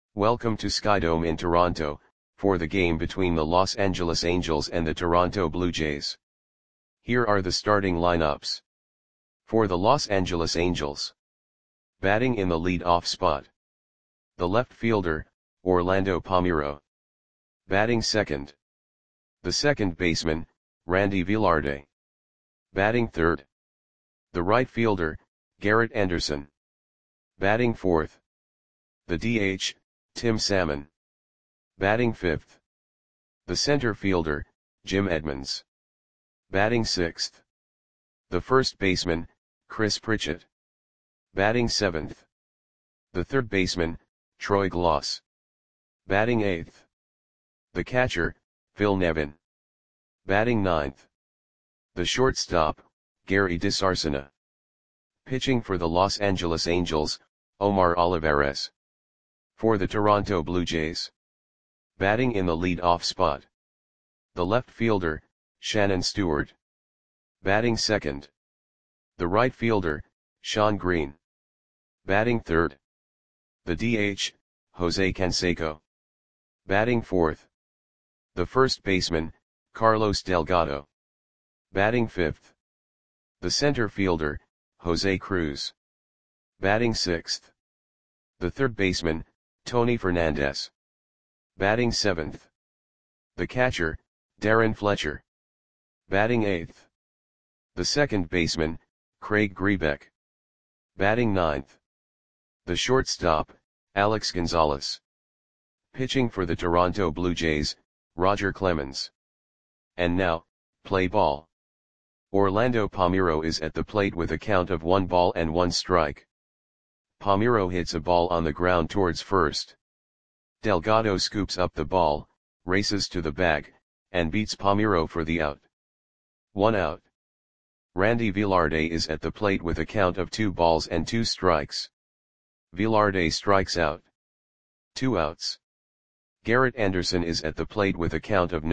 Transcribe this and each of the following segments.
Welcome to Skydome in Toronto, for the game between the Los Angeles Angels and the Toronto Blue Jays. Here are the starting lineups. For the Los Angeles Angels. Batting in the lead-off spot. The left fielder, Orlando Palmeiro. Batting second. The second baseman, Randy Velarde. Batting third. The right fielder, Garrett Anderson. Batting fourth. The DH, Tim Salmon. Batting fifth. The center fielder, Jim Edmonds. Batting sixth. The first baseman, Chris Pritchett. Batting seventh. The third baseman, Troy Glaus. Batting eighth. The catcher, Phil Nevin. Batting ninth. The shortstop, Gary DeSarcina. Pitching for the Los Angeles Angels, Omar Olivares. For the Toronto Blue Jays. Batting in the lead-off spot. The left fielder, Shannon Stewart. Batting second. The right fielder, Shawn Green. Batting third. The DH, Jose Canseco. Batting fourth. The first baseman, Carlos Delgado. Batting fifth. The center fielder, Jose Cruz. Batting sixth. The third baseman, Tony Fernandez. Batting seventh. The catcher, Darren Fletcher. Batting eighth. The second baseman, Craig Grebeck. Batting ninth. The shortstop, Alex Gonzalez. Pitching for the Toronto Blue Jays, Roger Clemens. And now, play ball. Orlando Palmeiro is at the plate with a count of 1-1 Palmeiro hits a ball on the ground towards first. Delgado scoops up the ball, races to the bag, and beats Palmeiro for the out. 1 out. Randy Velarde is at the plate with a count of 2-2. Velarde strikes out. 2 outs. Garrett Anderson is at the plate with a count of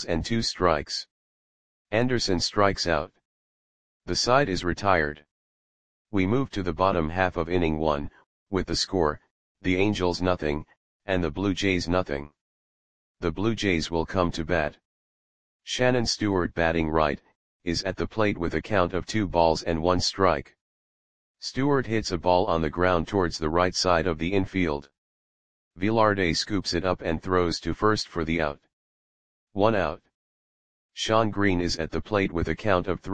0-2. Anderson strikes out. The side is retired. We move to the bottom half of inning 1, with the score, the Angels 0, and the Blue Jays 0. The Blue Jays will come to bat. Shannon Stewart batting right, is at the plate with a count of 2-1. Stewart hits a ball on the ground towards the right side of the infield. Velarde scoops it up and throws to first for the out. 1 out. Shawn Green is at the plate with a count of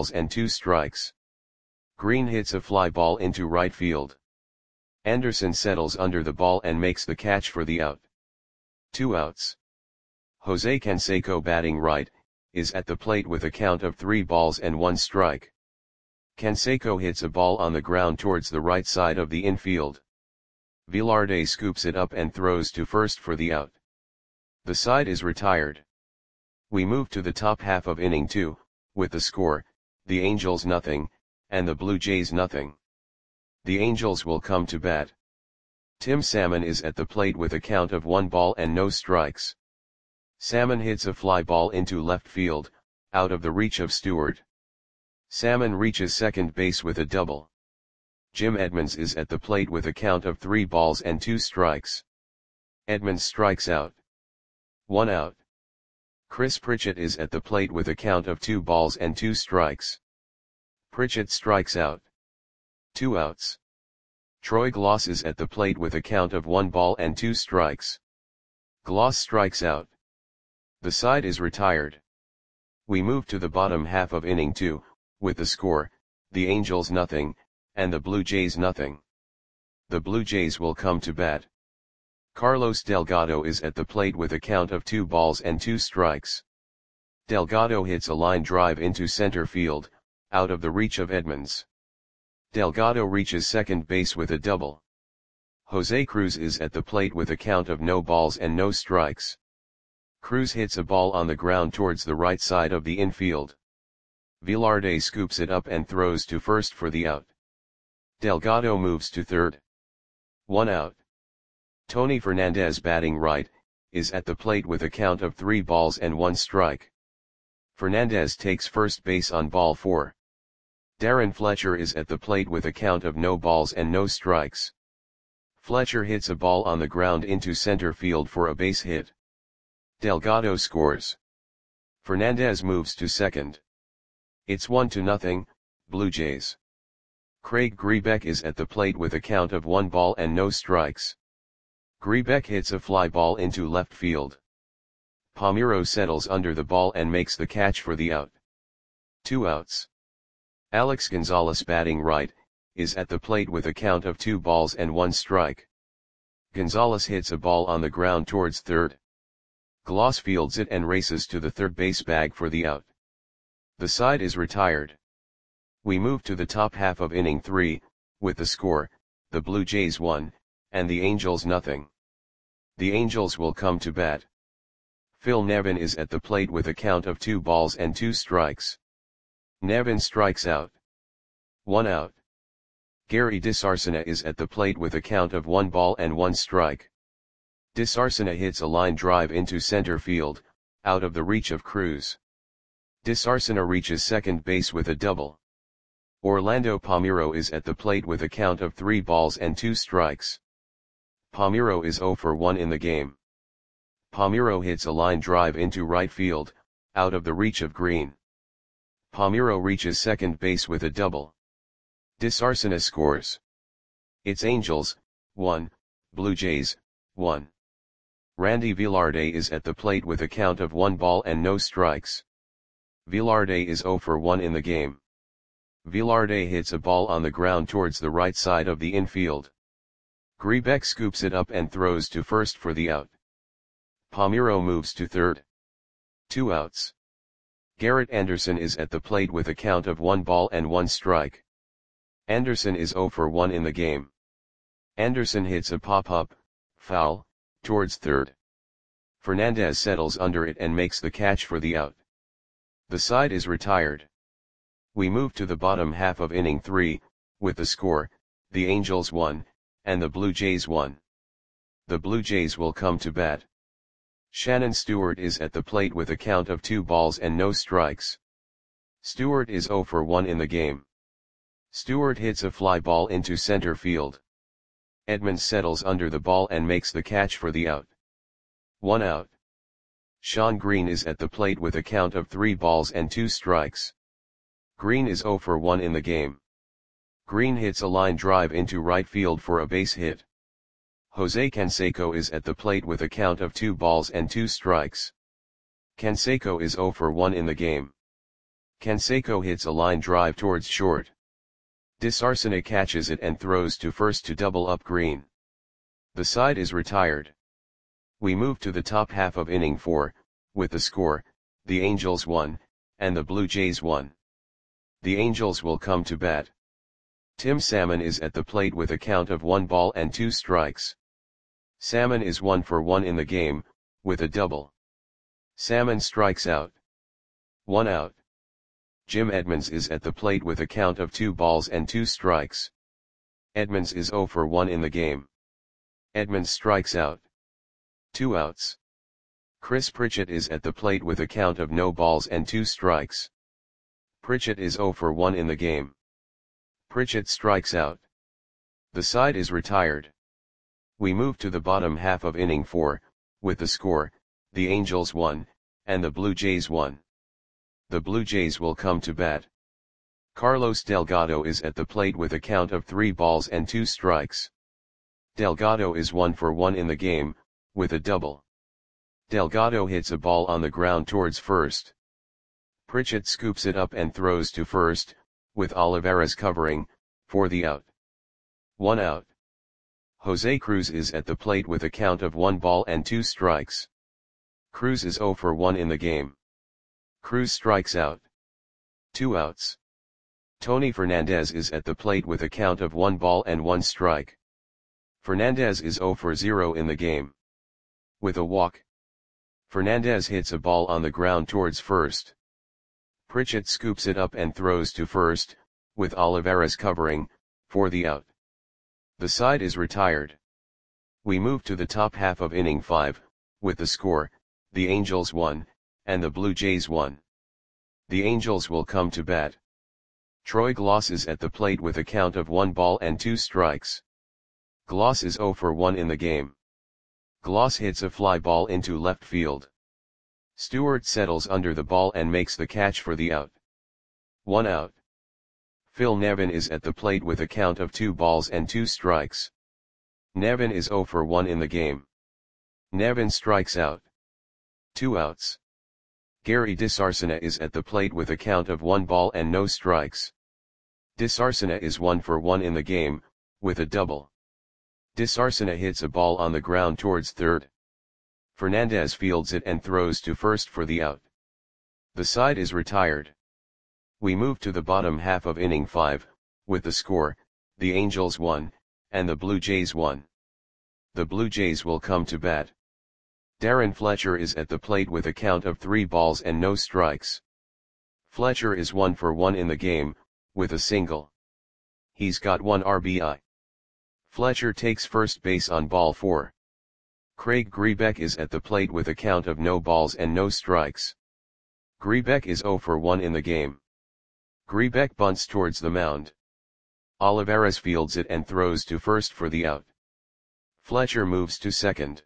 3-2. Green hits a fly ball into right field. Anderson settles under the ball and makes the catch for the out. 2 outs. Jose Canseco batting right, is at the plate with a count of 3-1. Canseco hits a ball on the ground towards the right side of the infield. Velarde scoops it up and throws to first for the out. The side is retired. We move to the top half of inning 2, with the score, the Angels 0, and the Blue Jays 0. The Angels will come to bat. Tim Salmon is at the plate with a count of 1-0. Salmon hits a fly ball into left field, out of the reach of Stewart. Salmon reaches second base with a double. Jim Edmonds is at the plate with a count of 3-2. Edmonds strikes out. 1 out. Chris Pritchett is at the plate with a count of 2-2. Pritchett strikes out. 2 outs. Troy Glaus is at the plate with a count of 1-2. Glaus strikes out. The side is retired. We move to the bottom half of inning 2, with the score, the Angels 0, and the Blue Jays 0. The Blue Jays will come to bat. Carlos Delgado is at the plate with a count of 2-2. Delgado hits a line drive into center field, out of the reach of Edmonds. Delgado reaches second base with a double. Jose Cruz is at the plate with a count of 0-0. Cruz hits a ball on the ground towards the right side of the infield. Velarde scoops it up and throws to first for the out. Delgado moves to third. 1 out. Tony Fernandez batting right, is at the plate with a count of 3-1. Fernandez takes first base on ball 4. Darren Fletcher is at the plate with a count of 0 balls and no strikes. Fletcher hits a ball on the ground into center field for a base hit. Delgado scores. Fernandez moves to second. It's 1-0, Blue Jays. Craig Grebeck is at the plate with a count of 1 ball and no strikes. Grebeck hits a fly ball into left field. Palmeiro settles under the ball and makes the catch for the out. 2 outs. Alex Gonzalez, batting right, is at the plate with a count of 2 balls and 1 strike. Gonzalez hits a ball on the ground towards third. Gloss fields it and races to the third base bag for the out. The side is retired. We move to the top half of inning 3, with the score, the Blue Jays 1, and the Angels 0. The Angels will come to bat. Phil Nevin is at the plate with a count of 2 balls and 2 strikes. Nevin strikes out. 1 out. Gary DeSarcina is at the plate with a count of 1 ball and 1 strike. DeSarcina hits a line drive into center field, out of the reach of Cruz. DeSarcina reaches second base with a double. Orlando Palmeiro is at the plate with a count of 3 balls and 2 strikes. Palmeiro is 0 for 1 in the game. Palmeiro hits a line drive into right field, out of the reach of Green. Palmeiro reaches second base with a double. DeSarcina scores. It's Angels, 1, Blue Jays, 1. Randy Velarde is at the plate with a count of 1 ball and no strikes. Velarde is 0 for 1 in the game. Velarde hits a ball on the ground towards the right side of the infield. Grebeck scoops it up and throws to first for the out. Palmeiro moves to third. 2 outs. Garrett Anderson is at the plate with a count of 1 ball and 1 strike. Anderson is 0 for 1 in the game. Anderson hits a pop-up, foul, towards third. Fernandez settles under it and makes the catch for the out. The side is retired. We move to the bottom half of inning 3, with the score, the Angels 1, and the Blue Jays 1. The Blue Jays will come to bat. Shannon Stewart is at the plate with a count of 2 balls and no strikes. Stewart is 0 for 1 in the game. Stewart hits a fly ball into center field. Edmonds settles under the ball and makes the catch for the out. 1 out. Sean Green is at the plate with a count of 3 balls and 2 strikes. Green is 0 for 1 in the game. Green hits a line drive into right field for a base hit. Jose Canseco is at the plate with a count of 2 balls and 2 strikes. Canseco is 0 for 1 in the game. Canseco hits a line drive towards short. DeSarcina catches it and throws to first to double up Green. The side is retired. We move to the top half of inning 4, with the score, the Angels 1, and the Blue Jays 1. The Angels will come to bat. Tim Salmon is at the plate with a count of 1 ball and 2 strikes. Salmon is 1 for 1 in the game, with a double. Salmon strikes out. 1 out. Jim Edmonds is at the plate with a count of 2 balls and 2 strikes. Edmonds is 0 for 1 in the game. Edmonds strikes out. 2 outs. Chris Pritchett is at the plate with a count of no balls and 2 strikes. Pritchett is 0 for 1 in the game. Pritchett strikes out. The side is retired. We move to the bottom half of inning 4, with the score, the Angels 1, and the Blue Jays 1. The Blue Jays will come to bat. Carlos Delgado is at the plate with a count of 3 balls and 2 strikes. Delgado is 1 for 1 in the game, with a double. Delgado hits a ball on the ground towards first. Pritchett scoops it up and throws to first, with Olivares covering, for the out. 1 out. Jose Cruz is at the plate with a count of 1 ball and 2 strikes. Cruz is 0 for 1 in the game. Cruz strikes out. 2 outs. Tony Fernandez is at the plate with a count of 1 ball and 1 strike. Fernandez is 0 for 0 in the game. With a walk. Fernandez hits a ball on the ground towards first. Pritchett scoops it up and throws to first, with Olivares covering, for the out. The side is retired. We move to the top half of inning 5, with the score, the Angels 1, and the Blue Jays 1. The Angels will come to bat. Troy Gloss is at the plate with a count of 1 ball and 2 strikes. Gloss is 0 for 1 in the game. Gloss hits a fly ball into left field. Stewart settles under the ball and makes the catch for the out. 1 out. Phil Nevin is at the plate with a count of 2 balls and 2 strikes. Nevin is 0 for 1 in the game. Nevin strikes out. 2 outs. Gary DeSarcina is at the plate with a count of 1 ball and no strikes. DeSarcina is 1 for 1 in the game, with a double. DeSarcina hits a ball on the ground towards third. Fernandez fields it and throws to first for the out. The side is retired. We move to the bottom half of inning 5, with the score, the Angels 1, and the Blue Jays 1. The Blue Jays will come to bat. Darren Fletcher is at the plate with a count of 3 balls and no strikes. Fletcher is 1 for 1 in the game, with a single. He's got 1 RBI. Fletcher takes first base on ball 4. Craig Grebeck is at the plate with a count of no balls and no strikes. Grebeck is 0 for 1 in the game. Grebeck bunts towards the mound. Olivares fields it and throws to first for the out. Fletcher moves to second.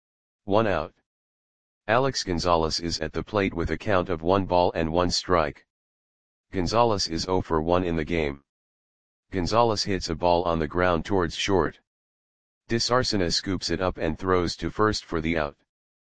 1 out. Alex Gonzalez is at the plate with a count of 1 ball and 1 strike. Gonzalez is 0 for 1 in the game. Gonzalez hits a ball on the ground towards short. DeSarcina scoops it up and throws to first for the out.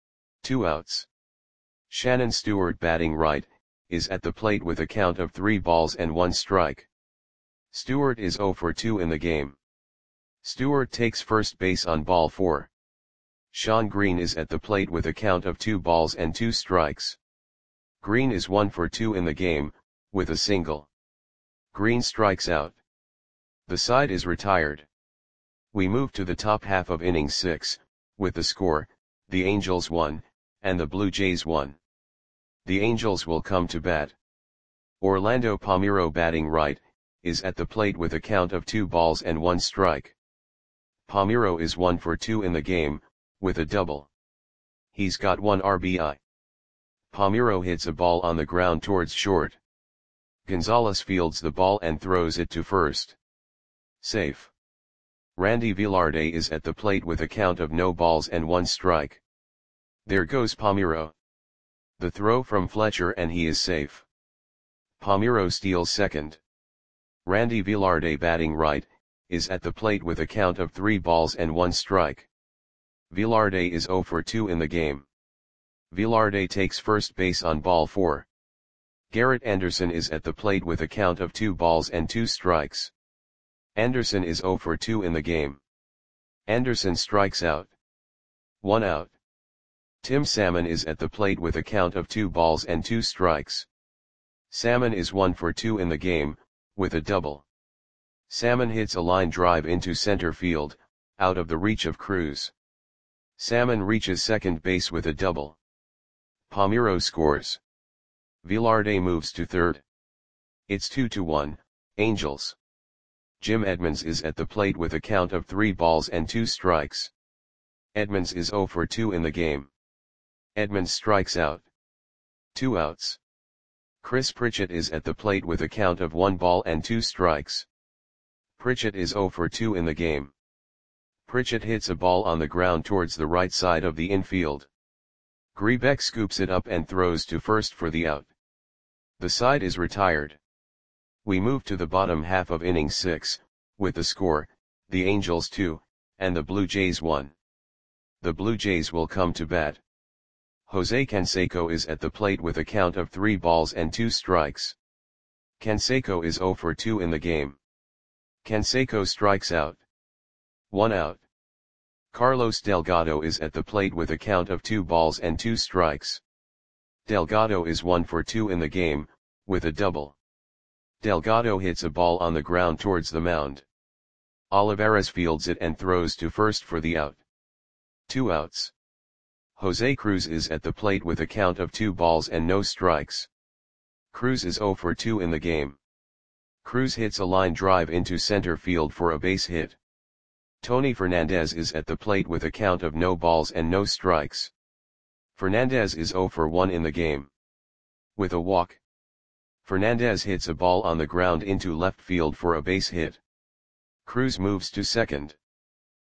2 outs. Shannon Stewart, batting right, is at the plate with a count of 3 balls and 1 strike. Stewart is 0 for 2 in the game. Stewart takes first base on ball 4. Sean Green is at the plate with a count of 2 balls and 2 strikes. Green is 1 for 2 in the game, with a single. Green strikes out. The side is retired. We move to the top half of inning 6, with the score, the Angels 1, and the Blue Jays 1. The Angels will come to bat. Orlando Palmeiro, batting right, is at the plate with a count of 2 balls and 1 strike. Palmeiro is 1 for 2 in the game, with a double. He's got 1 RBI. Palmeiro hits a ball on the ground towards short. Gonzalez fields the ball and throws it to first. Safe. Randy Velarde is at the plate with a count of no balls and 1 strike. There goes Palmeiro. The throw from Fletcher and he is safe. Palmeiro steals second. Randy Velarde, batting right, is at the plate with a count of 3 balls and 1 strike. Velarde is 0 for 2 in the game. Velarde takes first base on ball 4. Garrett Anderson is at the plate with a count of 2 balls and 2 strikes. Anderson is 0 for 2 in the game. Anderson strikes out. 1 out. Tim Salmon is at the plate with a count of 2 balls and 2 strikes. Salmon is 1 for 2 in the game, with a double. Salmon hits a line drive into center field, out of the reach of Cruz. Salmon reaches second base with a double. Palmeiro scores. Velarde moves to third. It's 2-1, Angels. Jim Edmonds is at the plate with a count of 3 balls and 2 strikes. Edmonds is 0 for 2 in the game. Edmonds strikes out. 2 outs. Chris Pritchett is at the plate with a count of 1 ball and 2 strikes. Pritchett is 0 for 2 in the game. Pritchett hits a ball on the ground towards the right side of the infield. Grebeck scoops it up and throws to first for the out. The side is retired. We move to the bottom half of inning 6, with the score, the Angels 2, and the Blue Jays 1. The Blue Jays will come to bat. Jose Canseco is at the plate with a count of 3 balls and 2 strikes. Canseco is 0 for 2 in the game. Canseco strikes out. 1 out. Carlos Delgado is at the plate with a count of 2 balls and 2 strikes. Delgado is 1 for 2 in the game, with a double. Delgado hits a ball on the ground towards the mound. Olivares fields it and throws to first for the out. 2 outs. Jose Cruz is at the plate with a count of 2 balls and no strikes. Cruz is 0 for 2 in the game. Cruz hits a line drive into center field for a base hit. Tony Fernandez is at the plate with a count of no balls and no strikes. Fernandez is 0 for 1 in the game. With a walk. Fernandez hits a ball on the ground into left field for a base hit. Cruz moves to second.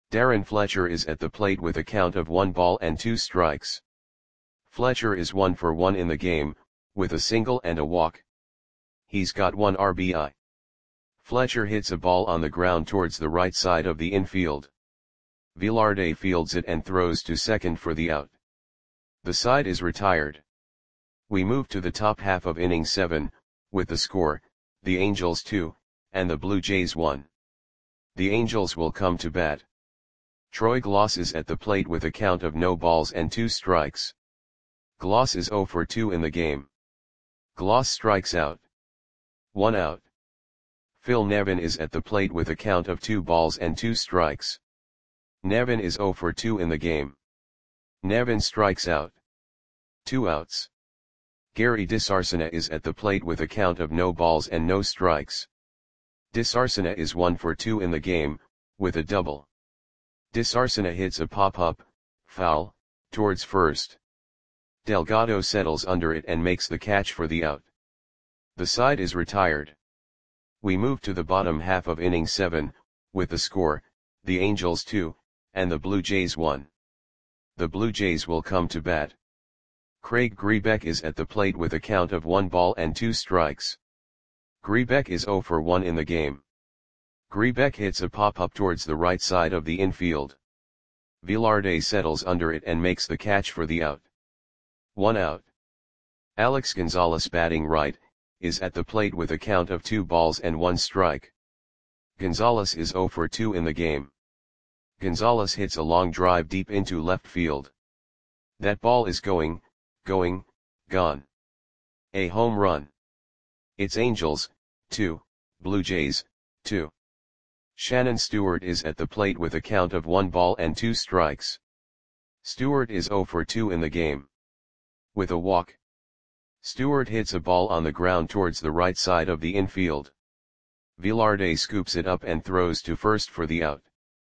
Darren Fletcher is at the plate with a count of 1 ball and 2 strikes. Fletcher is 1 for 1 in the game, with a single and a walk. He's got 1 RBI. Fletcher hits a ball on the ground towards the right side of the infield. Velarde fields it and throws to second for the out. The side is retired. We move to the top half of inning 7, with the score, the Angels 2, and the Blue Jays 1. The Angels will come to bat. Troy Glaus is at the plate with a count of no balls and 2 strikes. Glaus is 0 for 2 in the game. Glaus strikes out. 1 out. Phil Nevin is at the plate with a count of 2 balls and 2 strikes. Nevin is 0 for 2 in the game. Nevin strikes out. 2 outs. Gary DeSarcina is at the plate with a count of no balls and no strikes. DeSarcina is 1 for 2 in the game, with a double. DeSarcina hits a pop-up, foul, towards first. Delgado settles under it and makes the catch for the out. The side is retired. We move to the bottom half of inning 7, with the score, the Angels 2, and the Blue Jays 1. The Blue Jays will come to bat. Craig Grebeck is at the plate with a count of 1 ball and 2 strikes. Grebeck is 0 for 1 in the game. Grebeck hits a pop-up towards the right side of the infield. Velarde settles under it and makes the catch for the out. 1 out. Alex Gonzalez, batting right, is at the plate with a count of 2 balls and 1 strike. Gonzalez is 0 for 2 in the game. Gonzalez hits a long drive deep into left field. That ball is gone. A home run. It's Angels, 2, Blue Jays, 2. Shannon Stewart is at the plate with a count of 1 ball and 2 strikes. Stewart is 0 for 2 in the game. With a walk. Stewart hits a ball on the ground towards the right side of the infield. Velarde scoops it up and throws to first for the out.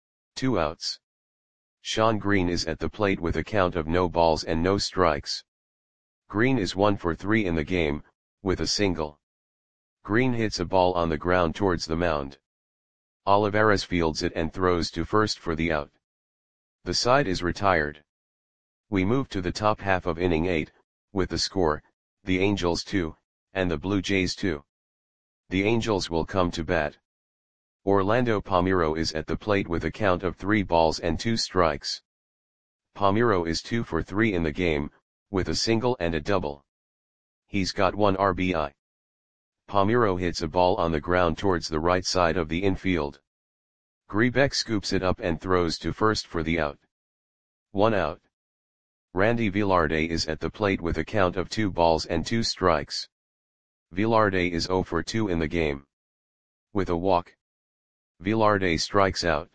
2 outs. Sean Green is at the plate with a count of no balls and no strikes. Green is 1 for 3 in the game, with a single. Green hits a ball on the ground towards the mound. Olivares fields it and throws to first for the out. The side is retired. We move to the top half of inning 8, with the score, the Angels 2, and the Blue Jays 2. The Angels will come to bat. Orlando Palmeiro is at the plate with a count of 3 balls and 2 strikes. Palmeiro is 2 for 3 in the game, with a single and a double. He's got 1 RBI. Palmeiro hits a ball on the ground towards the right side of the infield. Grebeck scoops it up and throws to first for the out. 1 out. Randy Velarde is at the plate with a count of 2 balls and 2 strikes. Velarde is 0 for 2 in the game. With a walk. Velarde strikes out.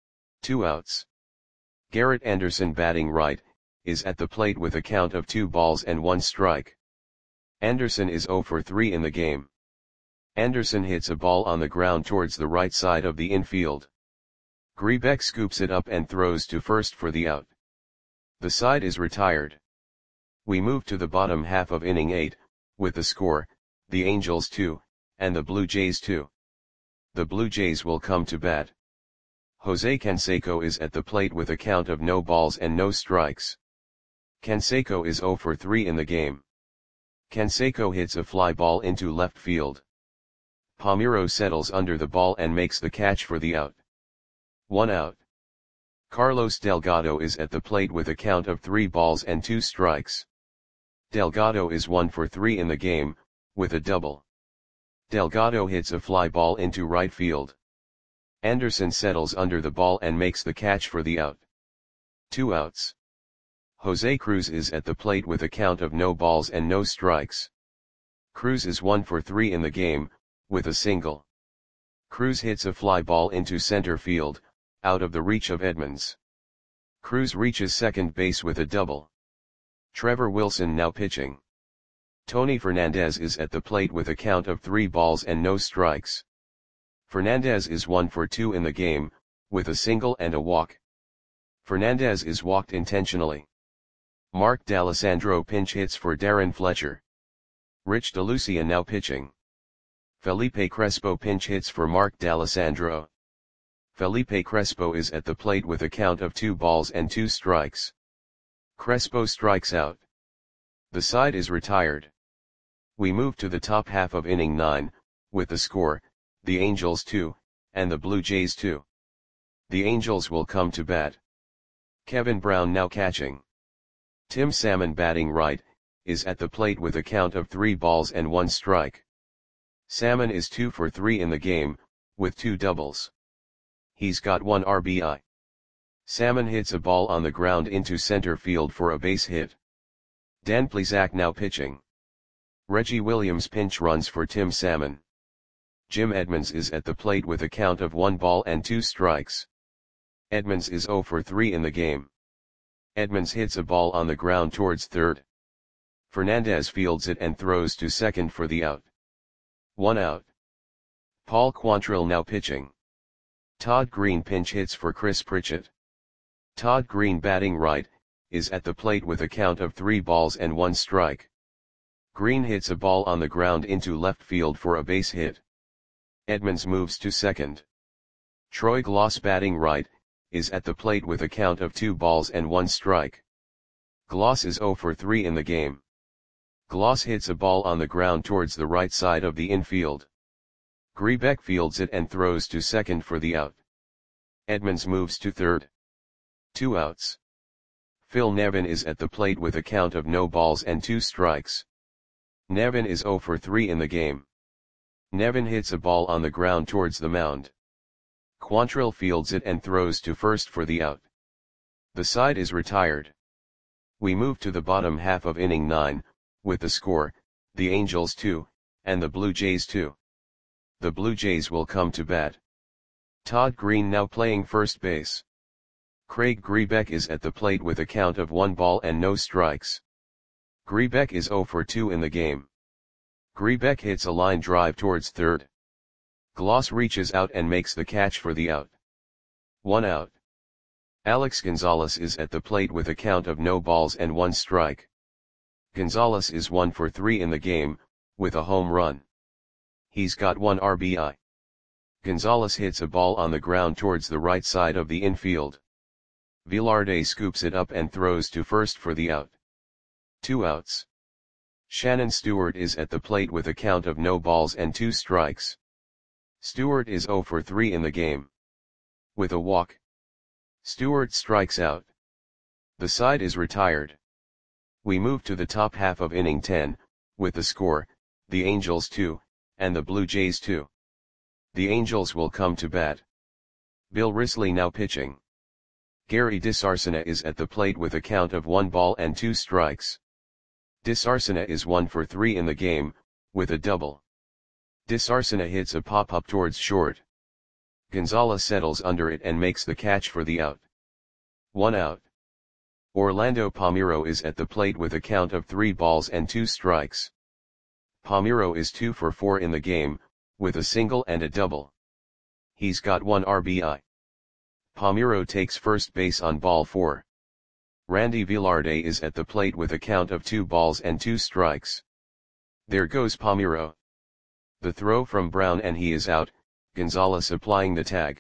2 outs. Garrett Anderson, batting right, is at the plate with a count of 2 balls and 1 strike. Anderson is 0 for 3 in the game. Anderson hits a ball on the ground towards the right side of the infield. Grebeck scoops it up and throws to first for the out. The side is retired. We move to the bottom half of inning 8, with the score, the Angels 2, and the Blue Jays 2. The Blue Jays will come to bat. Jose Canseco is at the plate with a count of no balls and no strikes. Canseco is 0 for 3 in the game. Canseco hits a fly ball into left field. Palmeiro settles under the ball and makes the catch for the out. 1 out. Carlos Delgado is at the plate with a count of 3 balls and 2 strikes. Delgado is 1 for 3 in the game, with a double. Delgado hits a fly ball into right field. Anderson settles under the ball and makes the catch for the out. 2 outs. Jose Cruz is at the plate with a count of no balls and no strikes. Cruz is 1 for 3 in the game, with a single. Cruz hits a fly ball into center field, out of the reach of Edmonds. Cruz reaches second base with a double. Trevor Wilson now pitching. Tony Fernandez is at the plate with a count of 3 balls and no strikes. Fernandez is 1 for 2 in the game, with a single and a walk. Fernandez is walked intentionally. Mark D'Alessandro pinch hits for Darren Fletcher. Rich DeLucia now pitching. Felipe Crespo pinch hits for Mark D'Alessandro. Felipe Crespo is at the plate with a count of 2 balls and 2 strikes. Crespo strikes out. The side is retired. We move to the top half of inning 9, with the score, the Angels 2, and the Blue Jays 2. The Angels will come to bat. Kevin Brown now catching. Tim Salmon batting right, is at the plate with a count of 3 balls and 1 strike. Salmon is 2 for 3 in the game, with 2 doubles. He's got 1 RBI. Salmon hits a ball on the ground into center field for a base hit. Dan Plesac now pitching. Reggie Williams pinch runs for Tim Salmon. Jim Edmonds is at the plate with a count of 1 ball and 2 strikes. Edmonds is 0 for 3 in the game. Edmonds hits a ball on the ground towards third. Fernandez fields it and throws to second for the out. 1 out. Paul Quantrill now pitching. Todd Green pinch hits for Chris Pritchett. Todd Green batting right, is at the plate with a count of 3 balls and 1 strike. Green hits a ball on the ground into left field for a base hit. Edmonds moves to second. Troy Gloss batting right, is at the plate with a count of 2 balls and 1 strike. Gloss is 0 for 3 in the game. Gloss hits a ball on the ground towards the right side of the infield. Grebeck fields it and throws to second for the out. Edmonds moves to third. 2 outs. Phil Nevin is at the plate with a count of no balls and 2 strikes. Nevin is 0 for 3 in the game. Nevin hits a ball on the ground towards the mound. Quantrill fields it and throws to first for the out. The side is retired. We move to the bottom half of inning 9, with the score, the Angels 2, and the Blue Jays 2. The Blue Jays will come to bat. Todd Green now playing first base. Craig Grebeck is at the plate with a count of 1 ball and no strikes. Grebeck is 0 for 2 in the game. Grebeck hits a line drive towards third. Gloss reaches out and makes the catch for the out. 1 out. Alex Gonzalez is at the plate with a count of no balls and 1 strike. Gonzalez is 1 for 3 in the game, with a home run. He's got 1 RBI. Gonzalez hits a ball on the ground towards the right side of the infield. Velarde scoops it up and throws to first for the out. 2 outs. Shannon Stewart is at the plate with a count of no balls and 2 strikes. Stewart is 0 for 3 in the game. With a walk, Stewart strikes out. The side is retired. We move to the top half of inning 10, with the score, the Angels 2, and the Blue Jays 2. The Angels will come to bat. Bill Risley now pitching. Gary DeSarcina is at the plate with a count of 1 ball and 2 strikes. DeSarcina is 1 for 3 in the game, with a double. DeSarcina hits a pop-up towards short. Gonzalez settles under it and makes the catch for the out. 1 out. Orlando Palmeiro is at the plate with a count of 3 balls and 2 strikes. Palmeiro is 2 for 4 in the game, with a single and a double. He's got 1 RBI. Palmeiro takes first base on ball 4. Randy Velarde is at the plate with a count of 2 balls and 2 strikes. There goes Palmeiro. The throw from Brown and he is out, Gonzalez applying the tag.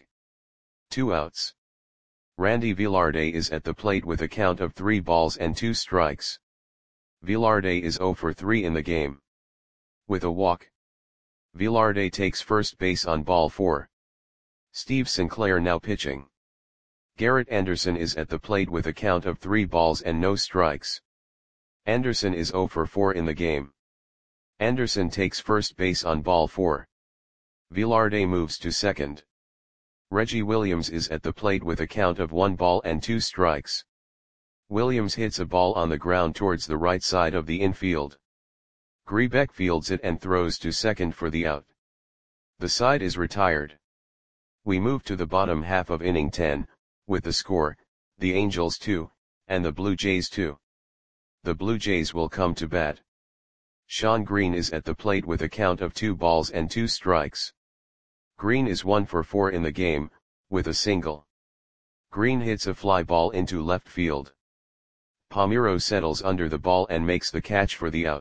2 outs. Randy Velarde is at the plate with a count of 3 balls and 2 strikes. Velarde is 0 for 3 in the game. With a walk, Velarde takes first base on ball 4. Steve Sinclair now pitching. Garrett Anderson is at the plate with a count of 3 balls and no strikes. Anderson is 0 for 4 in the game. Anderson takes first base on ball 4. Velarde moves to second. Reggie Williams is at the plate with a count of 1 ball and 2 strikes. Williams hits a ball on the ground towards the right side of the infield. Grebeck fields it and throws to second for the out. The side is retired. We move to the bottom half of inning 10, with the score, the Angels 2, and the Blue Jays 2. The Blue Jays will come to bat. Sean Green is at the plate with a count of 2 balls and 2 strikes. Green is 1 for 4 in the game, with a single. Green hits a fly ball into left field. Palmeiro settles under the ball and makes the catch for the out.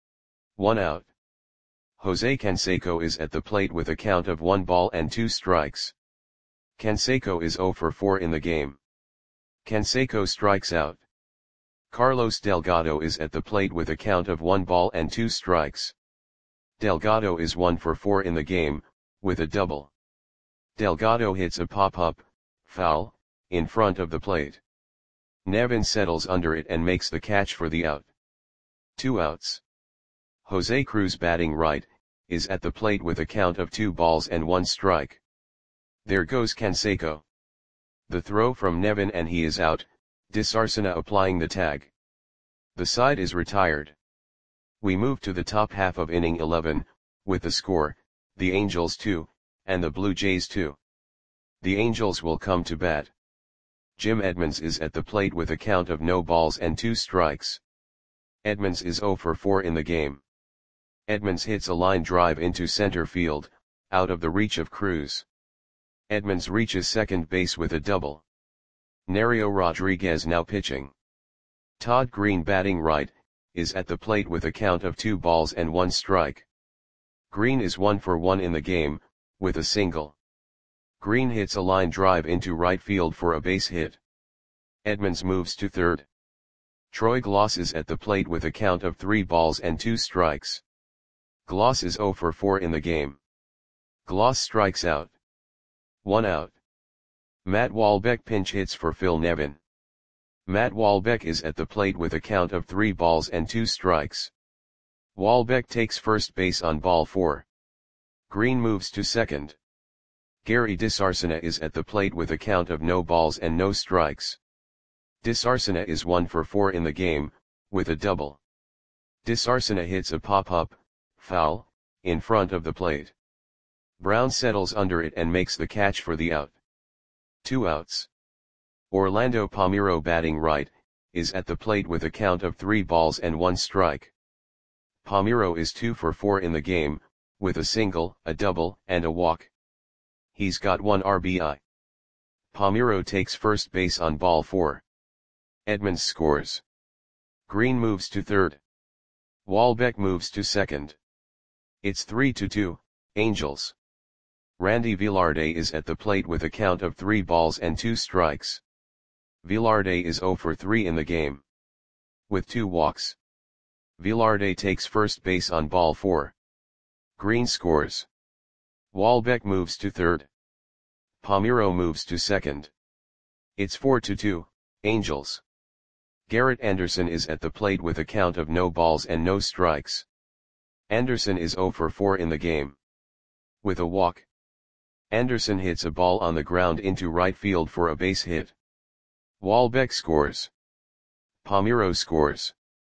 1 out. Jose Canseco is at the plate with a count of 1 ball and 2 strikes. Canseco is 0 for 4 in the game. Canseco strikes out. Carlos Delgado is at the plate with a count of 1 ball and 2 strikes. Delgado is 1 for 4 in the game, with a double. Delgado hits a pop-up, foul, in front of the plate. Nevin settles under it and makes the catch for the out. 2 outs. Jose Cruz, batting right, is at the plate with a count of 2 balls and 1 strike. There goes Canseco. The throw from Nevin and he is out, Disarcina applying the tag. The side is retired. We move to the top half of inning 11, with the score, the Angels 2, and the Blue Jays 2. The Angels will come to bat. Jim Edmonds is at the plate with a count of no balls and 2 strikes. Edmonds is 0 for 4 in the game. Edmonds hits a line drive into center field, out of the reach of Cruz. Edmonds reaches second base with a double. Nerio Rodriguez now pitching. Todd Green, batting right, is at the plate with a count of 2 balls and 1 strike. Green is 1 for 1 in the game, with a single. Green hits a line drive into right field for a base hit. Edmonds moves to third. Troy Glaus is at the plate with a count of 3 balls and 2 strikes. Glaus is 0 for 4 in the game. Glaus strikes out. 1 out. Matt Walbeck pinch hits for Phil Nevin. Matt Walbeck is at the plate with a count of 3 balls and 2 strikes. Walbeck takes first base on ball 4. Green moves to second. Gary Disarcina is at the plate with a count of no balls and no strikes. Disarcina is 1 for 4 in the game, with a double. Disarcina hits a pop-up, foul, in front of the plate. Brown settles under it and makes the catch for the out. 2 outs. Orlando Palmeiro, batting right, is at the plate with a count of 3 balls and 1 strike. Palmeiro is 2 for 4 in the game, with a single, a double, and a walk. He's got 1 RBI. Palmeiro takes first base on ball 4. Edmonds scores. Green moves to third. Walbeck moves to second. It's 3-2, Angels. Randy Velarde is at the plate with a count of 3 balls and 2 strikes. Velarde is 0 for 3 in the game. With 2 walks. Velarde takes first base on ball 4. Green scores. Walbeck moves to third. Palmeiro moves to second. It's 4-2, Angels. Garrett Anderson is at the plate with a count of no balls and no strikes. Anderson is 0 for 4 in the game. With a walk. Anderson hits a ball on the ground into right field for a base hit. Walbeck scores. Palmeiro scores.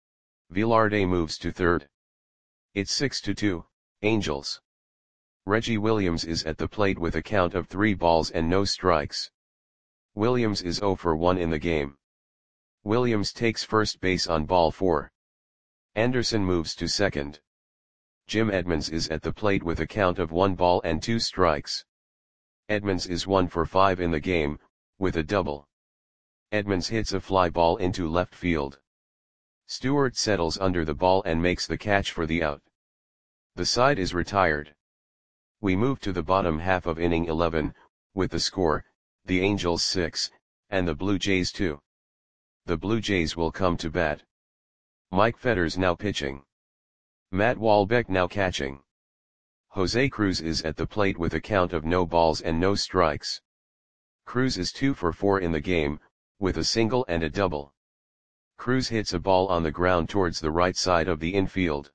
Velarde moves to third. It's 6-2, Angels. Reggie Williams is at the plate with a count of 3 balls and no strikes. Williams is 0 for 1 in the game. Williams takes first base on ball 4. Anderson moves to second. Jim Edmonds is at the plate with a count of 1 ball and 2 strikes. Edmonds is 1 for 5 in the game, with a double. Edmonds hits a fly ball into left field. Stewart settles under the ball and makes the catch for the out. The side is retired. We move to the bottom half of inning 11, with the score, the Angels 6, and the Blue Jays 2. The Blue Jays will come to bat. Mike Fetters now pitching. Matt Walbeck now catching. Jose Cruz is at the plate with a count of no balls and no strikes. Cruz is 2 for 4 in the game, with a single and a double. Cruz hits a ball on the ground towards the right side of the infield.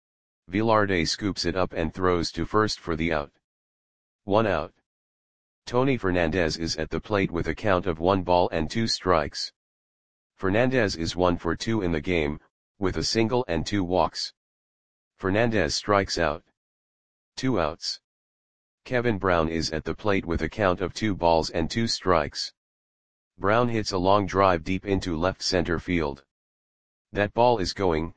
Velarde scoops it up and throws to first for the out. 1 out. Tony Fernandez is at the plate with a count of 1 ball and 2 strikes. Fernandez is 1 for 2 in the game, with a single and 2 walks. Fernandez strikes out. 2 outs. Kevin Brown is at the plate with a count of 2 balls and 2 strikes. Brown hits a long drive deep into left center field. That ball is gone.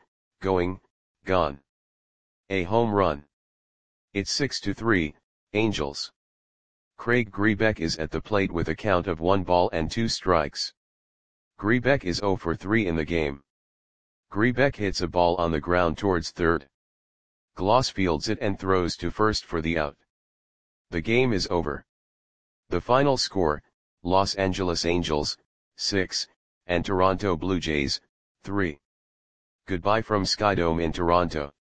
A home run. It's 6-3, Angels. Craig Grebeck is at the plate with a count of 1 ball and 2 strikes. Grebeck is 0 for 3 in the game. Grebeck hits a ball on the ground towards third. Glaus fields it and throws to first for the out. The game is over. The final score, Los Angeles Angels, 6, and Toronto Blue Jays, 3. Goodbye from Skydome in Toronto.